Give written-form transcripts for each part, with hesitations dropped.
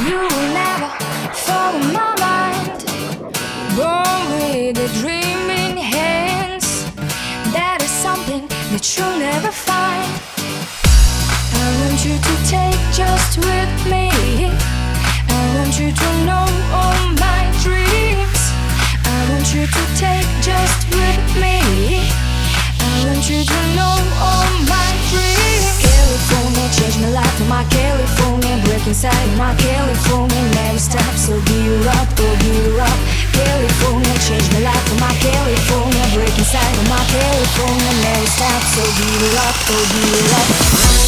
You will never follow my mind. Born with a dream in hands. That is something that you'll never find. I want you to take just with me. I want you to know all my dreams. I want you to take just with me. I want you to know all my dreams. California changed my life, my California break inside my California never stop. So give it up, oh give it up. California changed my life, my California break inside my California never stop. So give it up, oh give it up.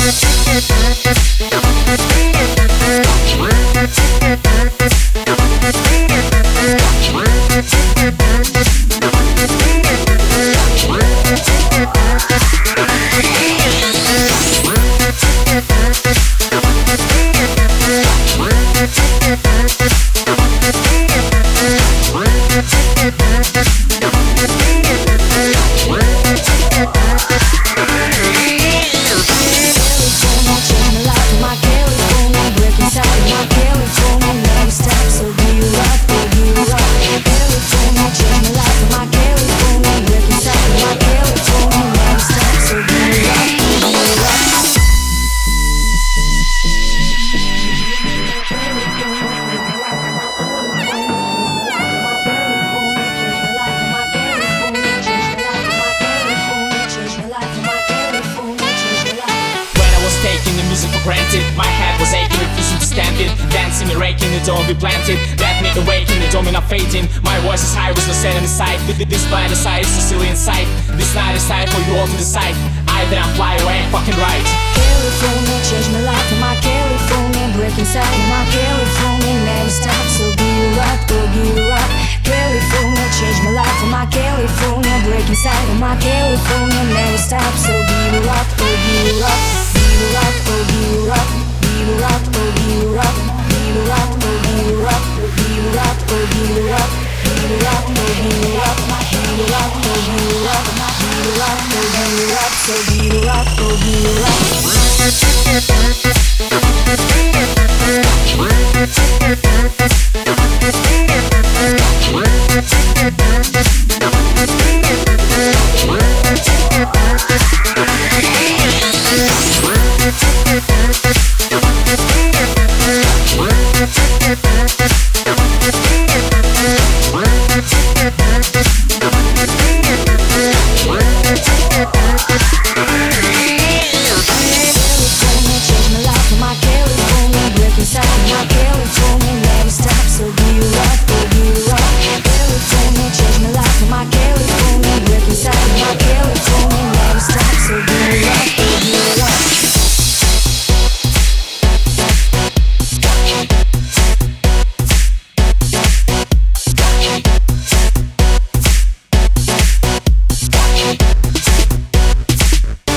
Granted, my head was aching, refusing to stand it. Dancing and raking, the don't be planted. Let me awaken, the dome not fading. My voice is high, was no setting aside. This blind side is Sicilian sight. This night is time for you all to decide. Either I'm fly or I ain't fucking right. California changed my life, my California break inside my California never stop. So give it up, oh give it up. California changed my life, my California break inside my California never stop. So give it up, oh give it up. Give it up, oh give it up. Give it up, oh give it up. Give it up, oh give it up. Give it up, oh give it up. Give it up, oh give it up. Give it up, oh give it up. Give it up, oh give it up. So give it up, oh give it up.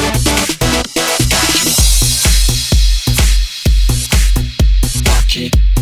Watch it.